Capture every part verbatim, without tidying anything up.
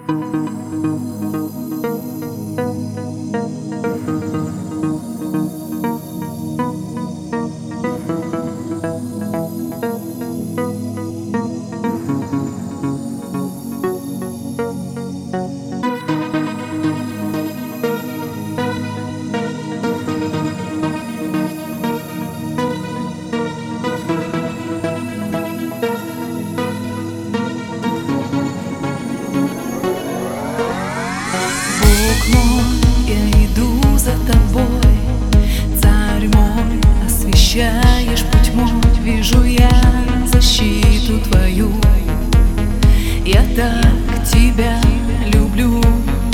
Я иду за тобой, царь мой, освещаешь путь мой. Вижу я защиту твою, я так тебя люблю.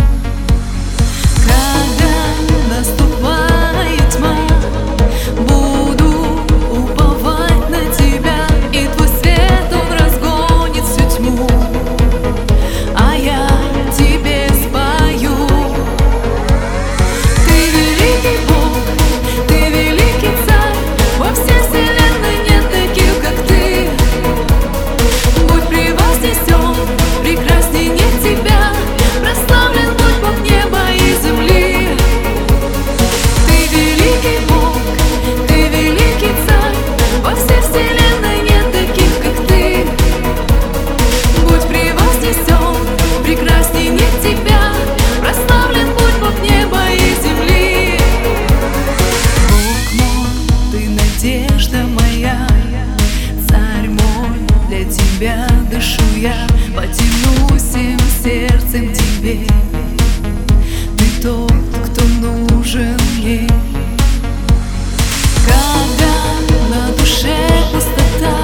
Когда наступает тьма, буду уповать на тебя, и твой свет, он разгонит всю тьму, а я тебе спою. Ты великий Бог, ты великий Царь, во всей вселенной нет таких, как ты. Будь превознесен, прекрасней нет тебя, прославлен будь Бог неба и земли. Ты великий Бог, ты великий Царь, во всей вселенной нет таких, как ты. Будь превознесен, прекрасней нет тебя, прославлен будь Бог неба и земли. Бог мой, ты надежда моя, царь мой, для тебя дышу я, потянусь всем сердцем к тебе. Ты тот, кто нужен мне. Когда на душе пустота,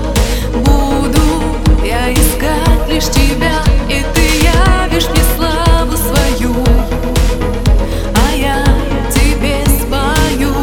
буду я искать лишь тебя, и ты явишь мне славу свою, а я тебе спою.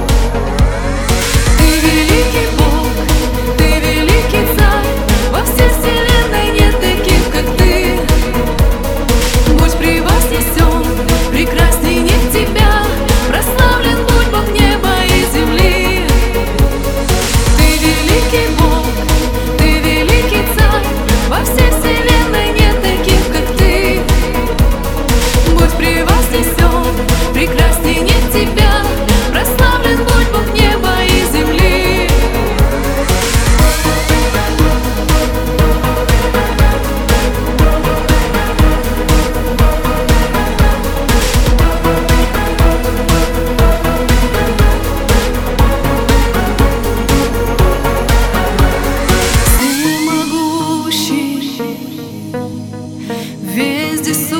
Ты великий Бог, ты великий Царь, во всей вселенной нет таких, как ты. Будь превознесен, прекрасней нет тебя, прославлен будь Бог неба и земли. Ты великий Бог, ты великий Царь, во всей вселенной нет таких, как ты. Будь превознесен, прекрасней нет тебя, прославлен будь Бог неба и земли. Всемогущий, везде